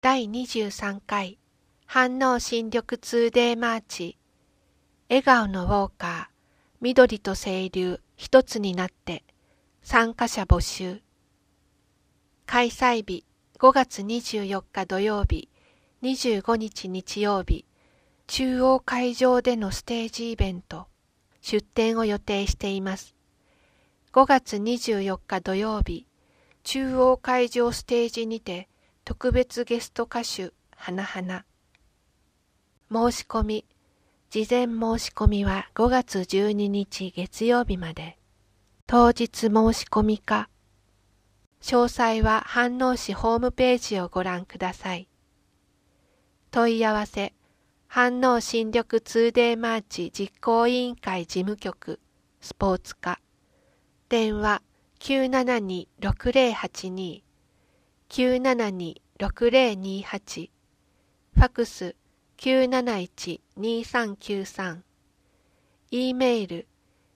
第23回飯能新緑 2day マーチ。笑顔のウォーカー、緑と清流一つになって参加者募集。開催日5月24日土曜日、25日日曜日、中央会場でのステージイベント、出展を予定しています。5月24日土曜日、中央会場ステージにて特別ゲスト歌手花々。申し込み、事前申し込みは5月12日月曜日まで。当日申し込みか。詳細は飯能市ホームページをご覧ください。問い合わせ、飯能新緑 2day マーチ実行委員会事務局スポーツ課。電話 972-6082 972-6028 ファクス 971-2393 E メール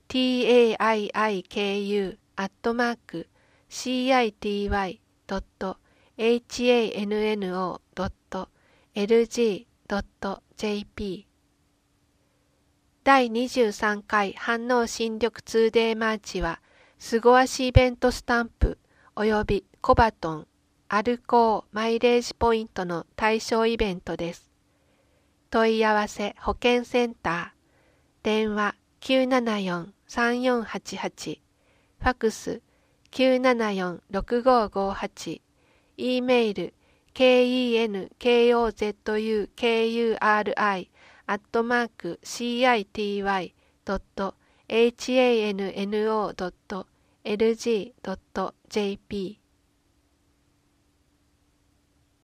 taikiu@city.hanno.lg.jp 第23回飯能新緑 2day マーチはスゴアシイベントスタンプおよびコバトンアルコーマイレージポイントの対象イベントです。問い合わせ保健センター電話 974-3488 ファクス 974-6558 E メール kenkozuri@city.hanno.lg.jp